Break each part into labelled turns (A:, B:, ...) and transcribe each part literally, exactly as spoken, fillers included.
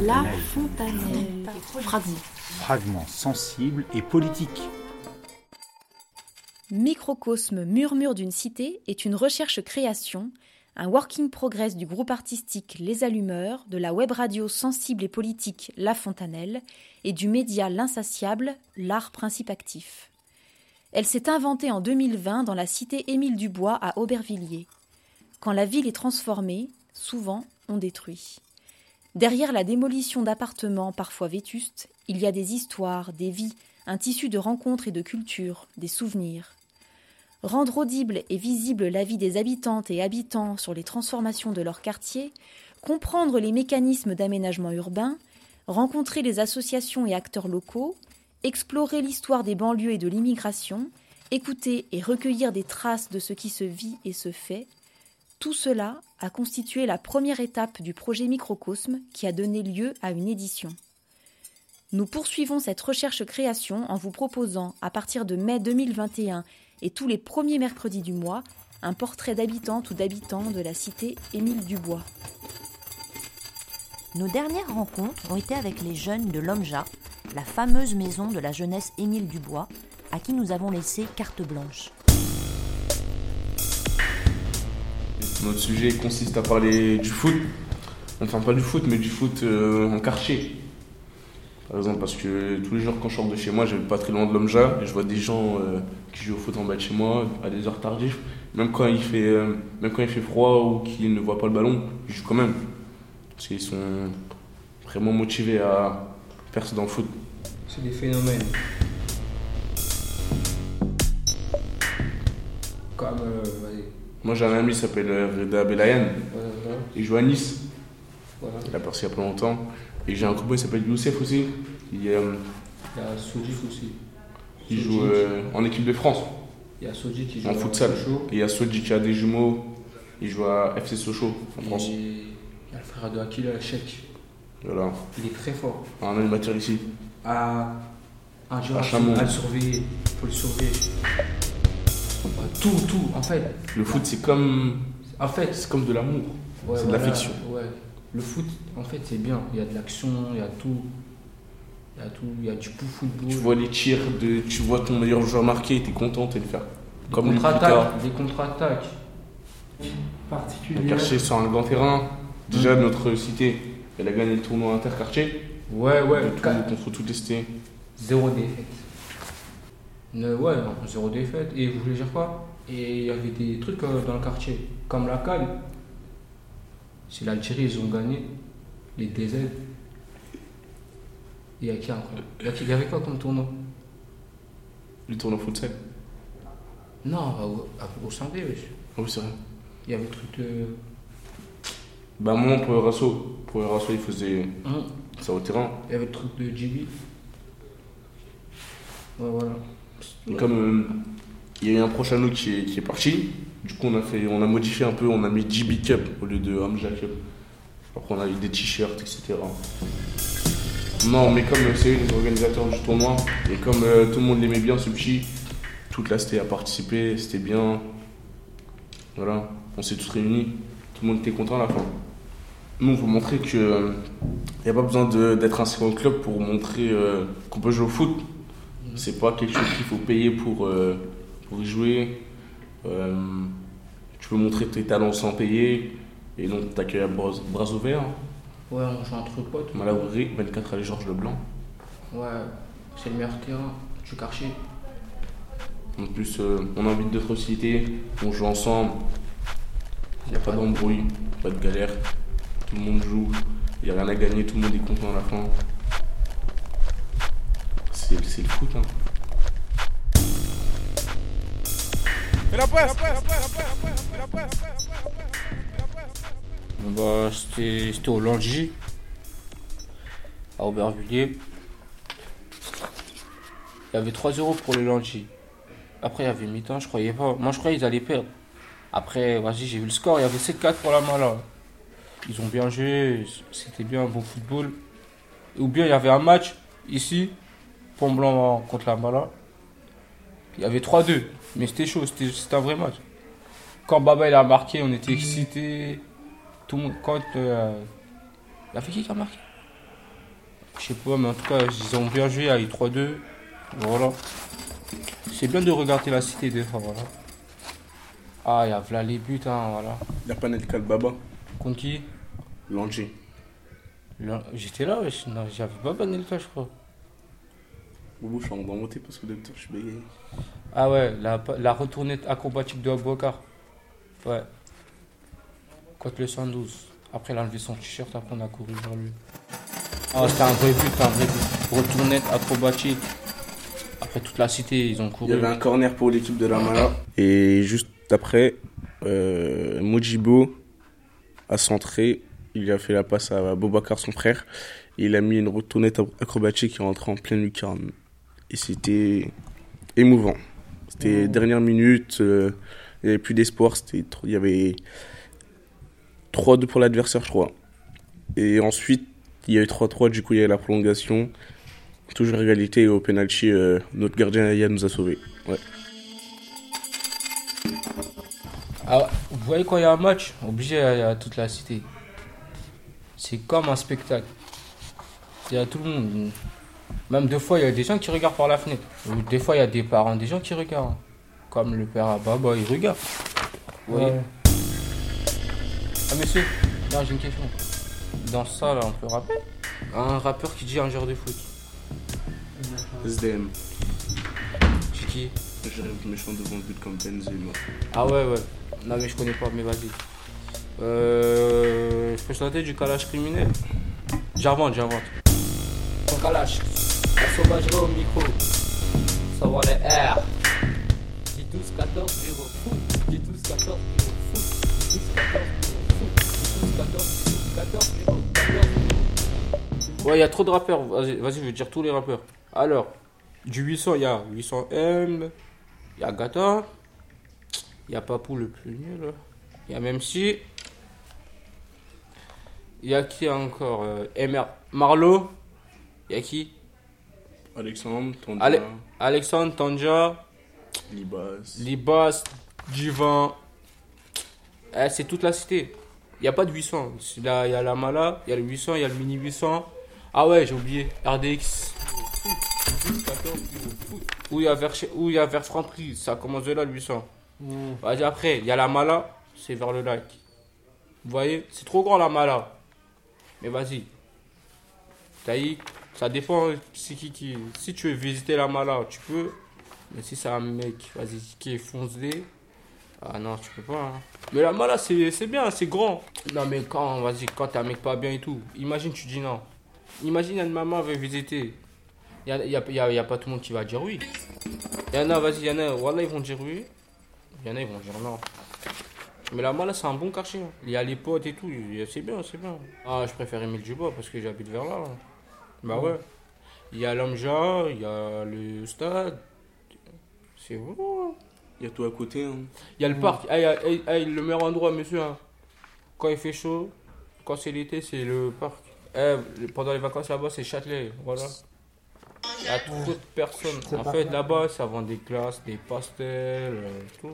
A: La Fontanelle. Fragment.
B: Fragments sensibles et politiques.
C: Microcosme Murmure d'une cité est une recherche-création, un working progress du groupe artistique Les Allumeurs, de la web radio sensible et politique La Fontanelle et du média L'Insatiable, l'art principe actif. Elle s'est inventée en deux mille vingt dans la cité Émile Dubois à Aubervilliers. Quand la ville est transformée, souvent on détruit. Derrière la démolition d'appartements parfois vétustes, il y a des histoires, des vies, un tissu de rencontres et de cultures, des souvenirs. Rendre audible et visible la vie des habitantes et habitants sur les transformations de leur quartier, comprendre les mécanismes d'aménagement urbain, rencontrer les associations et acteurs locaux, explorer l'histoire des banlieues et de l'immigration, écouter et recueillir des traces de ce qui se vit et se fait, tout cela a constitué la première étape du projet Microcosme qui a donné lieu à une édition. Nous poursuivons cette recherche-création en vous proposant, à partir de mai deux mille vingt et un et tous les premiers mercredis du mois, un portrait d'habitante ou d'habitant de la cité Émile Dubois.
D: Nos dernières rencontres ont été avec les jeunes de l'Omja, la fameuse maison de la jeunesse Émile Dubois, à qui nous avons laissé carte blanche.
E: Notre sujet consiste à parler du foot, enfin pas du foot, mais du foot euh, en quartier. Par exemple, parce que tous les jours quand je sors de chez moi, j'habite pas très loin de l'Omja, et je vois des gens euh, qui jouent au foot en bas de chez moi à des heures tardives. Même quand il fait, euh, même quand il fait froid ou qu'ils ne voient pas le ballon, ils jouent quand même. Parce qu'ils sont vraiment motivés à percer dans le foot.
F: C'est des phénomènes. Comme, euh, vas-y.
E: Moi j'ai un ami qui s'appelle Reda Belayan,
F: Ouais, ouais.
E: il joue à Nice,
F: Voilà.
E: il a percé il y a pas longtemps. Et j'ai un copain qui s'appelle Youssef aussi, il, euh,
F: Il y a Sodjik aussi.
E: il
F: Sodjik.
E: joue euh, en équipe de France,
F: Il y a Sodjik qui joue
E: en futsal.
F: à Sochaux.
E: Et il y a Soji qui a des jumeaux, il joue à F C Sochaux en
F: Et
E: France.
F: il y a le frère de Akila, le Cheikh.
E: Voilà,
F: Il est très fort.
E: un animateur ici.
F: À, un jour
E: À
F: à,
E: Chamon.
F: à le surveiller. Il faut le surveiller. Tout, tout, en fait.
E: Le foot c'est comme,
F: En fait,
E: c'est comme de l'amour,
F: ouais,
E: c'est de
F: voilà,
E: l'affection.
F: Ouais. Le foot, en fait, c'est bien. Il y a de l'action, il y a tout. Il y a tout. Il y a du pou football.
E: Tu vois les tirs, de, tu vois ton meilleur joueur marqué, t'es content de le faire.
F: Des
E: Comme lui plus tard.
F: contre-attaques. Des contre-attaques.
E: Le
B: Particulier.
E: quartier sur un grand terrain. Déjà notre cité, elle a gagné le tournoi interquartier.
F: Ouais, ouais.
E: De tout,
F: quatre-
E: contre toutes les cités.
F: Zéro défaite. Ne- ouais, non, zéro défaite. Et vous voulez dire quoi? Et il y avait des trucs euh, dans le quartier, comme la CAN. C'est l'Algérie, ils ont gagné. Les D Z. Et il y a qui après? Il y a qui- il y avait quoi comme tournoi?
E: Le tournoi futsal.
F: Non, au, au Sindé, wesh.
E: Ah oui c'est vrai.
F: Il y avait le truc de.
E: Bah moi pour le Rasso, pour le Rasso il faisait
F: Hum,
E: ça au terrain.
F: Il y avait le truc de J B. Ouais, voilà.
E: Et comme euh, il y a eu un proche à nous qui est, qui est parti, du coup on a fait, on a modifié un peu, on a mis J B Cup au lieu de Hamja Cup. Après on a eu des t-shirts, et cetera. Non mais comme euh, c'est eux les organisateurs du tournoi, et comme euh, tout le monde l'aimait bien ce petit, toute la cité a participé, c'était bien. Voilà, on s'est tous réunis, tout le monde était content à la fin. Nous on veut montrer que euh, y a pas besoin de- d'être inscrit au club pour montrer euh, qu'on peut jouer au foot. C'est pas quelque chose qu'il faut payer pour, euh, pour y jouer. Euh, tu peux montrer tes talents sans payer. Et donc t'accueilles à bras, bras ouverts.
F: Ouais, on joue entre potes.
E: Malaouri, vingt-quatre allées Georges Leblanc.
F: Ouais, c'est le meilleur terrain du quartier.
E: En plus, euh, on invite d'autres cités, on joue ensemble. Il n'y a pas d'embrouille, pas de galère. Tout le monde joue, il n'y a rien à gagner, tout le monde est content à la fin. C'est c'est le foot, hein.
F: Bah, c'était c'était au Langy, à Aubervilliers. Il y avait trois euros pour le Langy. Après, il y avait mi-temps, je croyais pas. Moi, je croyais qu'ils allaient perdre. Après, vas-y, j'ai vu le score, il y avait sept quatre pour la Mala. Ils ont bien joué, c'était bien un bon football. Ou bien, il y avait un match ici, Pont Blanc contre la Mala. Il y avait trois deux, mais c'était chaud, c'était c'était un vrai match. Quand Baba il a marqué, on était excités. Tout le monde, quand. Euh... Il a fait qui qui a marqué? Je sais pas, mais en tout cas, ils ont bien joué avec trois deux. Voilà. C'est bien de regarder la cité des fois, voilà. Ah, il y a voilà les buts, hein, voilà.
E: Il n'y a pas Nelka Baba.
F: Contre qui?
E: Langy.
F: Là, j'étais là, wesh. Non, j'avais pas banni le cas, je crois.
E: Boubou, je suis en train de monter parce que depuis je suis bégayé.
F: Ah ouais, la, la retournée acrobatique de Abouakar. Ouais. Contre le cent douze. Après, il a enlevé son t-shirt, après on a couru vers lui. Ah, c'était un vrai but, un vrai but. Retournette acrobatique. Après toute la cité, ils ont couru.
E: Il y avait un corner pour l'équipe de la Mala. Et juste après, euh, Mojibo a centré. Il a fait la passe à Boubacar, son frère. Et il a mis une retournette acrobatique qui est rentrée en pleine lucarne. Et c'était émouvant. C'était mmh. dernière minute. Euh, il n'y avait plus d'espoir. C'était, il y avait trois deux pour l'adversaire, je crois. Et ensuite, il y a eu trois trois. Du coup, il y a eu la prolongation. Toujours égalité. Et au penalty, euh, notre gardien Aya nous a sauvés. Ouais.
F: Ah, vous voyez, quand il y a un match, obligé, il y a toute la cité. C'est comme un spectacle. Il y a tout le monde. Même des fois, il y a des gens qui regardent par la fenêtre. Ou des fois, il y a des parents, des gens qui regardent. Comme le père à Baba, il regarde. Vous voyez. Ah, monsieur, non, j'ai une question. Dans ça, là, on peut rapper. Un rappeur qui dit un joueur de foot.
E: S D M.
F: C'est qui?
E: Je rêve méchant devant le but comme Benzema.
F: Ah ouais, ouais. Non, mais je connais pas, mais vas-y. Euh, je peux chanter du Kalash criminel. J'invente, j'invente. Ton Kalash, la sauvagerie au micro. Savoir les R. dix douze quatorze zéro foot. dix douze quatorze zéro foot. dix douze quatorze zéro foot. Ouais, il y a trop de rappeurs. Vas-y, vas-y, je vais dire tous les rappeurs. Alors, du huit cents, il y a huit cents M. Il y a Gata. Il y a Papou le plus nul. Il y a même si. Il y a qui encore euh, M R Marlo. Il y a qui?
E: Alexandre, Tandja.
F: Ale- Alexandre, Tandja.
E: Libas.
F: Libas, Divan. Eh, c'est toute la cité. Il n'y a pas de huit cents. Il y a la Mala, il y a le huit cents, il y a le mini huit cents. Ah ouais, j'ai oublié. R D X. Où il y a vers, où il y a vers Franprix. Ça commence de là, le huit cents. Mmh. Vas-y, après, il y a la Mala. C'est vers le lac. Vous voyez? C'est trop grand la Mala. Mais vas-y. Taïk, ça dépend c'est qui qui. Si tu veux visiter la Mala, tu peux. Mais si c'est un mec, vas-y, qui est foncé. Ah non, tu peux pas. Hein. Mais la Mala, c'est, c'est bien, c'est grand. Non, mais quand, vas-y, quand t'es un mec pas bien et tout, imagine, tu dis non. Imagine, une maman veut visiter. Il n'y a, y a, y a pas tout le monde qui va dire oui. Il y en a, vas-y, il y en a, voilà, ils vont dire oui. Il y en a, ils vont dire non. Mais la Mala, c'est un bon quartier. Il y a les potes et tout. C'est bien, c'est bien. Ah, je préfère Émile Dubois parce que j'habite vers là. Bah ouais. Il y a l'Amja, il y a le stade. C'est bon.
E: Il y a tout à côté. Hein.
F: Il y a le parc. Hey, hey, hey, le meilleur endroit, monsieur. Hein. Quand il fait chaud, quand c'est l'été, c'est le parc. Hey, pendant les vacances là-bas, c'est Châtelet. Voilà. Il y a trop de personnes. En fait, là-bas, ça vend des glaces, des pastels, euh, tout.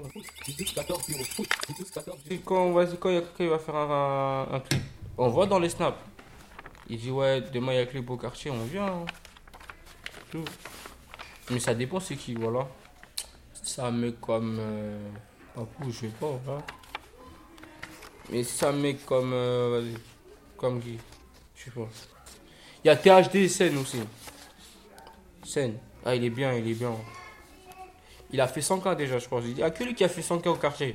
F: Et quand, vas-y, quand il y a quelqu'un qui va faire un, un, un clip, on voit dans les snaps. Il dit, ouais, demain il y a clip au quartier, on vient. Hein. Tout. Mais ça dépend, c'est qui, voilà. C'est un mec comme. Euh, Papou, je sais pas, voilà. Mais c'est un mec comme. Euh, vas-y. Comme qui? Je sais pas. Il y a T H D Scène aussi. Scène. Ah, il est bien, il est bien. Il a fait cent K déjà, je pense. Il n'y a que lui qui a fait cent K au quartier.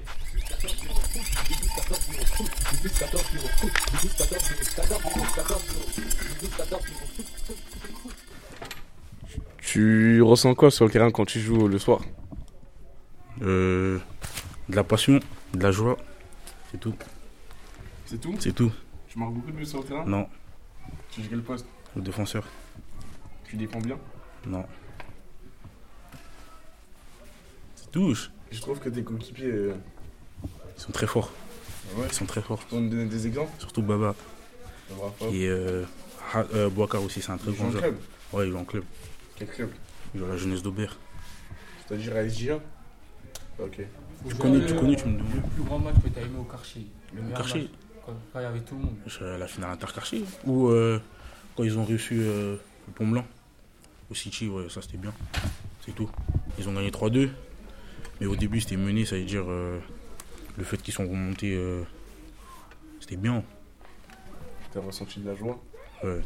E: Tu ressens quoi sur le terrain quand tu joues le soir?
B: Euh, de la passion, de la joie, c'est tout.
E: C'est tout?
B: C'est tout.
E: Tu marques beaucoup de buts sur le terrain?
B: Non.
E: Tu joues quel poste?
B: Le défenseur.
E: Tu défends bien?
B: Non. C'est touche.
E: Je trouve que tes coéquipiers. Euh...
B: Ils sont très forts.
E: Ouais.
B: Ils sont très forts.
E: Tu peux me donner des exemples?
B: Surtout Baba.
E: Baba.
B: Et euh, euh, Bouakar aussi, c'est un très grand joueur.
E: Club?
B: Ouais, il joue en club.
E: Quel club?
B: Il joue à la jeunesse d'Aubert.
E: C'est-à-dire à S J A? Ok.
B: Tu connais, tu connais, tu me demandes.
F: Le plus grand match que tu as aimé au quartier. Le meilleur
B: Quartier.
F: match. Quand il y avait tout le monde.
B: La finale interquartier. Ou, euh, Quand ils ont reçu euh, le Pont Blanc, au City, ouais, ça c'était bien. C'est tout. Ils ont gagné trois deux. Mais au début, c'était mené, ça veut dire euh, le fait qu'ils sont remontés, euh, c'était bien.
E: T'as ressenti de la joie?
B: Ouais.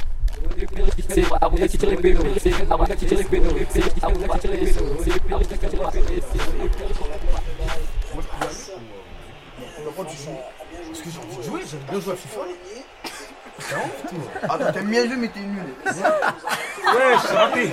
G: Parce que j'ai envie de jouer, j'aime bien jouer à FIFA. Ah, t'aimes bien jouer, mais t'es nul.
B: Ouais, c'est raté.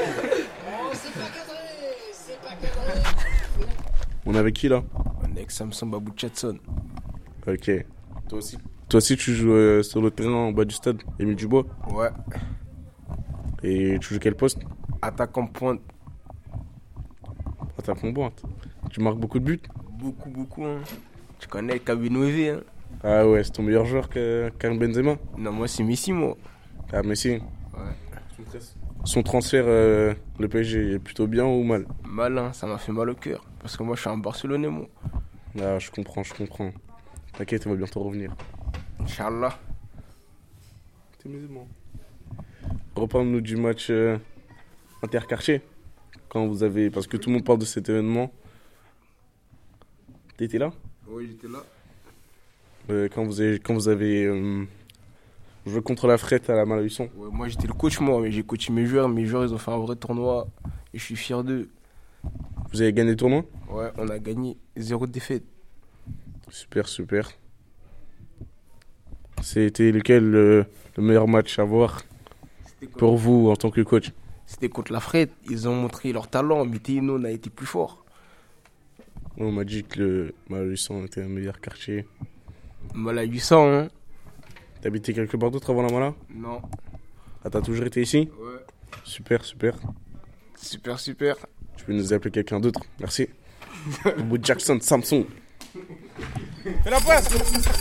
E: On est avec qui là?
H: On est avec Samson Babou Chatson.
E: Ok. Toi aussi Toi aussi tu joues euh, sur le terrain en bas du stade, Émile Dubois?
H: Ouais.
E: Et tu joues quel poste?
H: Attaquant pointe.
E: Attaquant pointe. Tu marques beaucoup de buts?
H: Beaucoup, beaucoup. Hein. Tu connais Kabinové, hein?
E: Ah ouais, c'est ton meilleur joueur que Karim Benzema?
H: Non, moi c'est Messi, moi.
E: Ah Messi.
H: Ouais.
E: Son transfert, euh, le P S G, est plutôt bien ou mal?
H: Mal, hein, ça m'a fait mal au cœur. Parce que moi je suis un Barcelonais, moi.
E: Ah, je comprends, je comprends. T'inquiète, on va bientôt revenir.
H: Inch'Allah.
E: T'es musulman. Reparle-nous du match euh, interquartier. Quand vous avez... Parce que tout le monde parle de cet événement. T'étais là?
H: Oui, j'étais là.
E: euh, Quand vous avez, quand vous avez euh, joué contre la Frette à la Malavison.
H: Ouais, moi j'étais le coach, moi. Mais j'ai coaché mes joueurs. Mes joueurs, ils ont fait un vrai tournoi. Et je suis fier d'eux.
E: Vous avez gagné le tournoi?
H: Ouais, on a gagné zéro défaite.
E: Super, super. C'était lequel le, le meilleur match à voir pour vous en tant que coach?
H: C'était contre la Frette. Ils ont montré leur talent. Mais Tino, on a été plus fort.
E: On m'a dit que le Malavison était un meilleur quartier.
H: Mala huit cents, hein?
E: T'habitais quelque part d'autre avant la Mala?
H: Non.
E: Ah, t'as toujours été ici?
H: Ouais.
E: Super, super.
H: Super, super.
E: Tu peux nous appeler quelqu'un d'autre? Merci. Babou Jackson, Samson.
G: Fais la passe.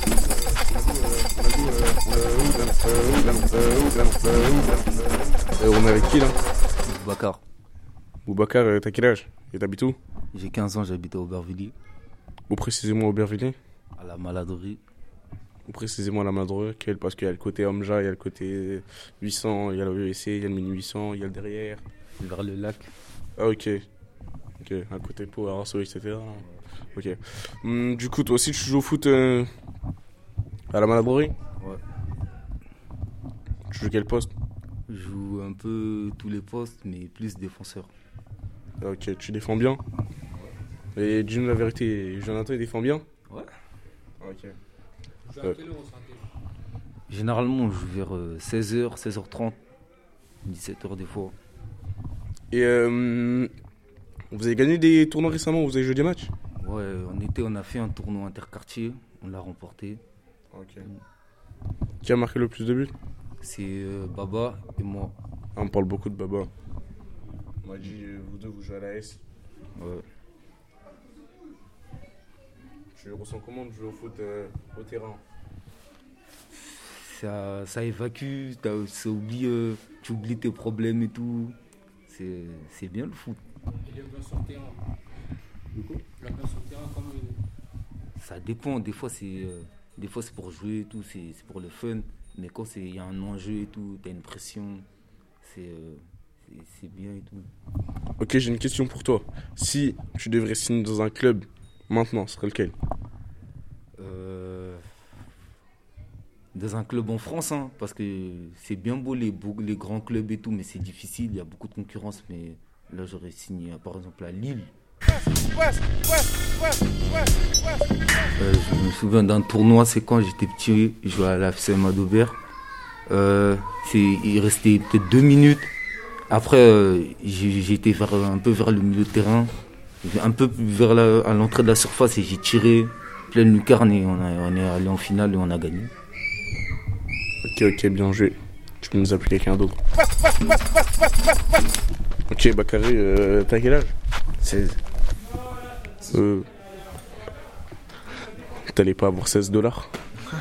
E: Euh, on est avec qui là?
I: Boubacar.
E: Boubacar, euh, t'as quel âge? Et t'habites où?
I: J'ai quinze ans, j'habite à Aubervilliers.
E: Où précisément à Aubervilliers?
I: À la Maladerie.
E: Où précisément à la Maladrerie? Quel? Parce qu'il y a le côté Omja, il y a le côté huit cents, il y a le U S C, il y a le mini huit cents, il y a le derrière.
I: Vers le lac.
E: Ah ok. Ok, à côté de Pau, Arceau, et cetera. Ok. Hum, du coup, toi aussi tu joues au foot euh, à la Maladrerie?
I: Ouais.
E: Tu joues quel poste?
I: Je joue un peu tous les postes, mais plus défenseur.
E: Ok, tu défends bien? Et dis-nous la vérité, Jonathan il défend bien?
I: Ouais.
E: Ok.
F: Euh.
I: Généralement, on joue vers seize heures, seize heures trente, dix-sept heures des fois.
E: Et euh, vous avez gagné des tournois récemment? Vous avez joué des matchs?
I: Ouais, en été, on a fait un tournoi interquartier, on l'a remporté.
E: Ok. Qui a marqué le plus de buts?
I: C'est euh, Baba et moi.
E: Ah, on parle beaucoup de Baba. On m'a dit, euh, vous deux, vous jouez à la S.
I: Ouais.
E: Tu ressens comment de jouer au foot euh, au terrain?
I: Ça, ça évacue, t'as- ça oublie, euh, tu oublies tes problèmes et tout. C'est, c'est bien le foot.
F: Il aime bien sur le terrain. Il aime bien sur le terrain comme il...
I: Ça dépend, des fois c'est, euh, des fois c'est pour jouer et tout, c'est, c'est pour le fun. Mais quand il y a un enjeu et tout, t'as une pression, c'est, euh, c'est, c'est bien et tout.
E: Ok, j'ai une question pour toi. Si tu devrais signer dans un club maintenant, ce serait lequel?
I: Euh, dans un club en France, hein, parce que c'est bien beau les, beaux- les grands clubs et tout, mais c'est difficile, il y a beaucoup de concurrence. Mais là j'aurais signé par exemple à Lille. Euh, je me souviens d'un tournoi, c'est quand j'étais petit, je jouais à la F C M A d'Aubert. Euh, c'est, il restait peut-être deux minutes. Après, euh, j'ai, j'ai été vers, un peu vers le milieu de terrain, un peu vers la, à l'entrée de la surface et j'ai tiré pleine lucarne et on, a, on est allé en finale et on a gagné.
E: Ok, ok, bien joué. Tu peux nous appeler quelqu'un d'autre. Ok, Bakary, euh, t'as quel âge?
H: seize.
E: Euh, T'allais pas avoir seize dollars?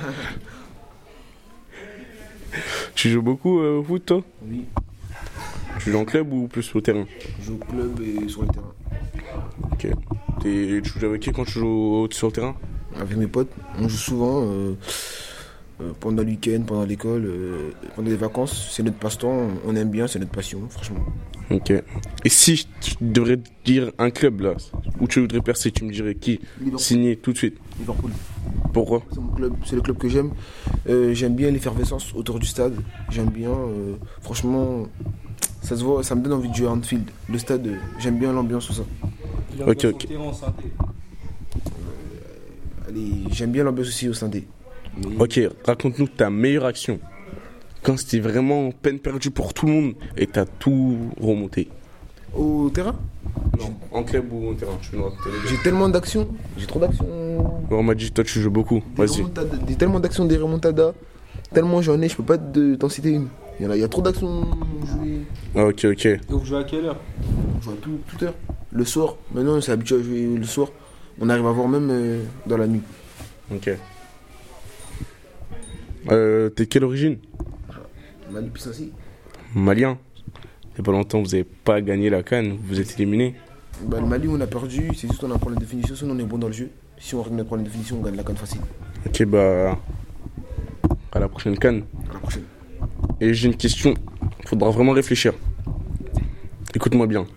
E: Tu joues beaucoup euh, au foot, toi?
H: Oui.
E: Tu joues en club ou plus au terrain?
H: Je joue au club et sur le terrain.
E: Ok. T'es- tu joues avec qui quand tu joues au- sur le terrain?
H: Avec mes potes, on joue souvent. Euh,
J: euh, pendant le week-end, pendant l'école, euh, pendant les vacances. C'est notre passe-temps, on, on aime bien, c'est notre passion, franchement.
E: Ok. Et si tu devrais dire un club là, où tu voudrais percer, tu me dirais qui?
J: Liverpool.
E: Signer tout de suite.
J: Liverpool.
E: Pourquoi?
J: C'est mon club, c'est le club que j'aime. Euh, j'aime bien l'effervescence autour du stade. J'aime bien, euh, franchement, ça se voit, ça me donne envie de jouer à Anfield. Le stade, euh, j'aime bien l'ambiance, tout ça.
E: Ok, ok.
J: Allez, j'aime bien l'ambiance aussi au Saint-Dé. Mais...
E: Ok, raconte-nous ta meilleure action. Quand c'était vraiment peine perdue pour tout le monde et t'as tout remonté.
J: Au terrain?
E: Non, en club ou au terrain, je suis noir.
J: J'ai tellement d'actions, j'ai trop d'actions.
E: On m'a dit, toi tu joues beaucoup,
J: Des
E: vas-y.
J: remontadas, des- tellement d'actions, des remontadas. Tellement j'en ai, je peux pas te- t'en citer une. Il y en a, il y a trop d'actions jouées.
E: Ah, ok, ok.
F: Et vous jouez à quelle heure?
J: On joue à tout, toute heure. Le soir, maintenant on s'est habitué à jouer le soir. On arrive à voir même euh, dans la nuit.
E: Ok. Euh, t'es quelle origine?
J: Mali Pissensi.
E: Malien. Il y a pas longtemps, vous avez pas gagné la CAN, vous êtes éliminé.
J: Bah, le Mali, on a perdu, c'est juste qu'on a un problème de définition, sinon on est bon dans le jeu. Si on règle notre problème de définition, on gagne la canne facile.
E: Ok, bah. À la prochaine CAN.
J: À la prochaine.
E: Et j'ai une question, faudra vraiment réfléchir. Écoute-moi bien.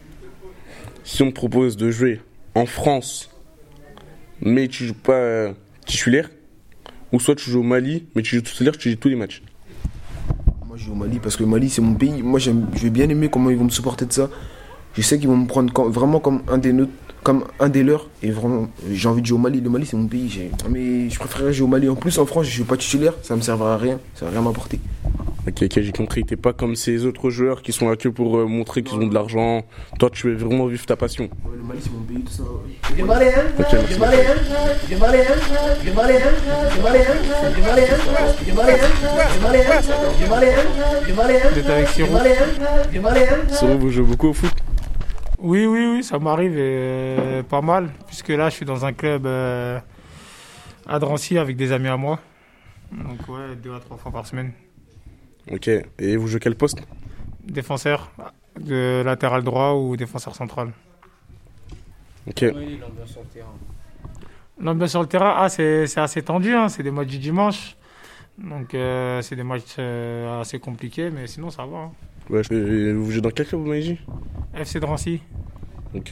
E: Si on te propose de jouer en France, mais tu joues pas euh, titulaire, ou soit tu joues au Mali, mais tu joues titulaire, tu joues tous les matchs.
J: Moi, je joue au Mali parce que le Mali, c'est mon pays. Moi, j'aime, je vais bien aimer comment ils vont me supporter de ça. Je sais qu'ils vont me prendre comme- vraiment comme un des nôtres, comme un des leurs. Et vraiment, j'ai envie de jouer au Mali. Le Mali, c'est mon pays. J'ai... Mais je préférerais jouer au Mali. En plus, en France, je suis pas titulaire. Ça me servira à rien. Ça va rien m'apporter.
E: Ok, ok, j'ai compris. T'es pas comme ces autres joueurs qui sont là que pour euh, montrer qu'ils ont de l'argent. Toi, tu veux vraiment vivre ta passion.
J: Ouais, le Mali, c'est mon pays, tout ça.
G: Du malien,
E: Ok, merci.
G: du malien, du malien, du malien, du malien, du malien, du malien, du malien, du malien, du malien,
K: Vous êtes avec
G: du
K: Siro?
G: malien, du malien.
E: Siro, vous jouez beaucoup au foot?
K: Oui, oui, oui, ça m'arrive euh, pas mal, puisque là, je suis dans un club euh, à Drancy avec des amis à moi. Donc, ouais, deux à trois fois par semaine.
E: Ok, et vous jouez quel poste?
K: Défenseur, de latéral droit ou défenseur central.
E: Ok.
F: Oui, l'ambiance sur le terrain.
K: L'ambiance sur le terrain, ah, c'est c'est assez tendu, hein, c'est des matchs du dimanche. Donc, euh, c'est des matchs euh, assez compliqués, mais sinon, ça va. Hein.
E: Ouais, et vous jouez dans quel club, vous m'avez dit?
K: F C Drancy.
E: Ok.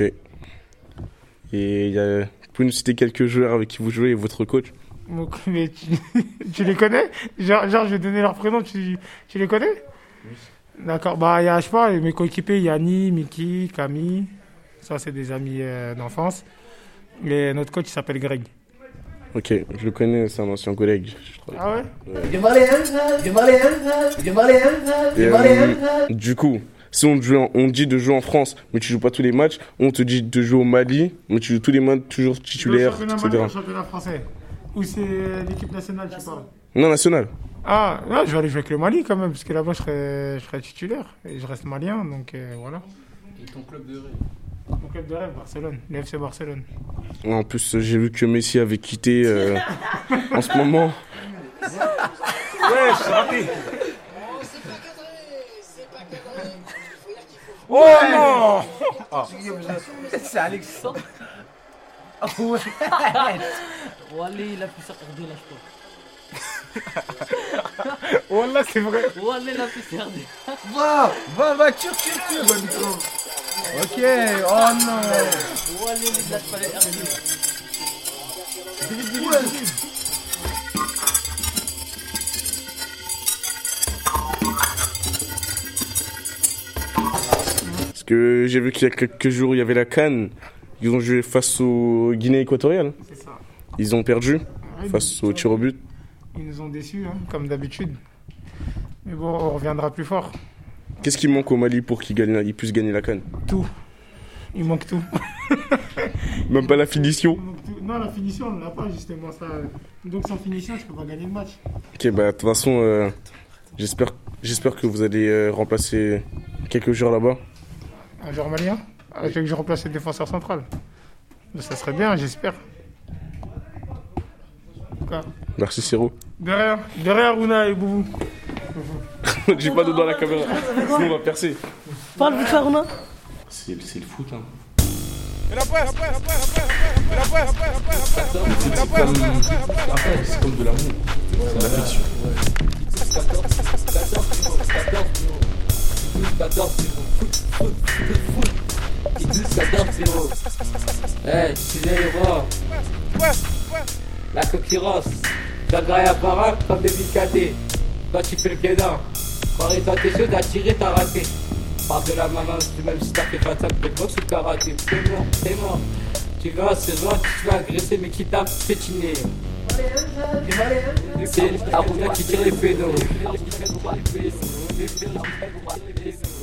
E: Et y a... vous pouvez nous citer quelques joueurs avec qui vous jouez et votre coach?
K: Donc, mais tu, tu les connais? genre, genre, je vais donner leur prénom, tu, tu les connais? Oui. D'accord, bah, il y a, je sais pas, mes coéquipiers, Yanni, Miki, Camille. Ça, c'est des amis euh, d'enfance. Et notre coach, il s'appelle Greg.
E: Ok, je le connais, c'est un ancien collègue. Je crois.
K: Ah ouais?
E: Ouais.
G: Du malien, du malien, du malien,
E: Et,
G: du
E: euh,
G: malien.
E: du coup, si on te, joue en- on te dit de jouer en France, mais tu joues pas tous les matchs, on te dit de jouer au Mali, mais tu joues tous les matchs toujours titulaire,
K: Le championnat
E: et
K: malien,
E: cetera.
K: le championnat français. Ou c'est l'équipe nationale, tu parles?
E: Non, national.
K: Ah, ouais, je vais aller jouer avec le Mali quand même, parce que là-bas, je serai, je serai titulaire. Et je reste malien, donc euh, voilà.
F: Et ton club de rêve?
K: Mon club de rêve, Barcelone, le F C Barcelone.
E: En plus, j'ai vu que Messi avait quitté euh, en ce moment.
K: Ouais, je suis raté. Oh non!
G: C'est Alexandre. Oh ouais.
A: Wallah, il a pu sortir de là, je crois.
K: Wallah, c'est vrai.
A: Wallah, il a pu sortir.
G: Va, va, va, tire, tire, tire. Ok, oh non.
A: Wallah, il lâche pas les R deux.
E: Parce que j'ai vu qu'il y a quelques jours, il y avait la CAN. Ils ont joué face au Guinée équatoriale.
K: C'est ça.
E: Ils ont perdu
K: Ouais,
E: face
K: ils-
E: au tir au but.
K: Ils nous ont déçus, hein, comme d'habitude. Mais bon, on reviendra plus fort.
E: Qu'est-ce qui manque au Mali pour qu'ils gagnent- ils puissent gagner la CAN?
K: Tout. Il manque tout.
E: Même pas la finition.
K: Il manque tout. Non, la finition, on ne l'a pas, justement. Ça. Donc, sans finition, tu peux pas gagner le match.
E: Ok, bah de toute façon, euh, j'espère, j'espère que vous allez euh, remplacer quelques joueurs là-bas.
K: Un joueur malien, avec que je remplace le défenseur central. Ça serait bien, j'espère. Quoi?
E: Merci Siro.
K: De rien, de rien, Runa et Boubou.
E: J'ai pas de dans la caméra, sinon on va percer.
A: Parle vite, Faruna.
E: C'est, c'est le foot, hein.
G: La presse, la presse, la presse, la presse, la presse, la presse, la presse, la presse, la presse, la presse, la presse,
E: C'est comme de l'amour. C'est de l'affection.
L: Eh, tu sais les rois. La concurrence, j'agresse à parade comme des bicadés. Toi tu fais le guédin. Pareil-toi tes jeux, t'as tiré, t'as raté. Par de la maman, même si t'as fait vingt-cinq de boxe ou karaté. T'es mort, t'es mort. Tu vas, c'est vrai, tu te fais agresser, mais qui t'a pétiné. C'est Aruna qui tire les pédos.